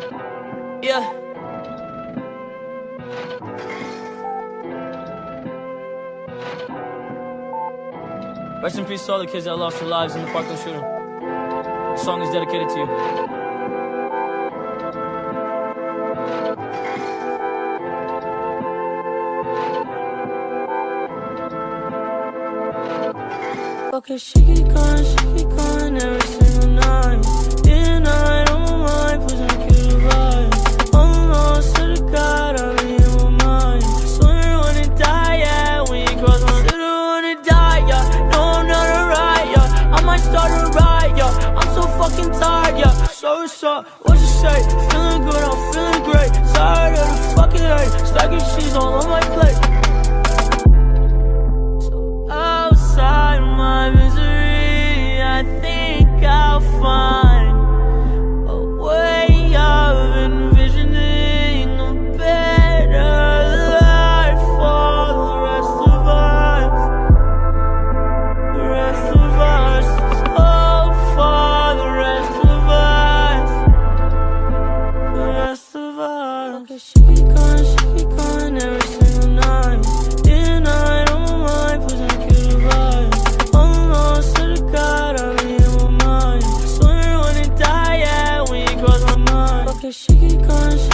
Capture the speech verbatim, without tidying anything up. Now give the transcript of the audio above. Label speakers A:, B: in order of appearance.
A: Yeah. Rest in peace to all the kids that lost their lives in the Parkland shooting. The song is dedicated to you.
B: Okay, she keep going, she keep going every single night. Day and night on my mind, pushing the killer vibe. Almost to the God, I be in my mind. Swear I wanna die, yeah, when you cross my should've wanna die, yeah. No, I'm not alright, yeah. I might start a riot, yeah. I'm so fucking tired, yeah. So what's up, what you say? Feeling good, I'm feeling great. Tired of the fucking hate. Stacking cheese all on my plate. So outside my misery, I think I'll find a way of envisioning a better life for the rest of us. The rest of us. Oh, for the rest of us. The rest of us. Okay, she keep going, she keep going every single night. Day and night on my mind, pushing the killer vibe. Almost to the God, I be in my mind. Swear I wanna die, yeah, when you cross my mind. Okay, she keep going, she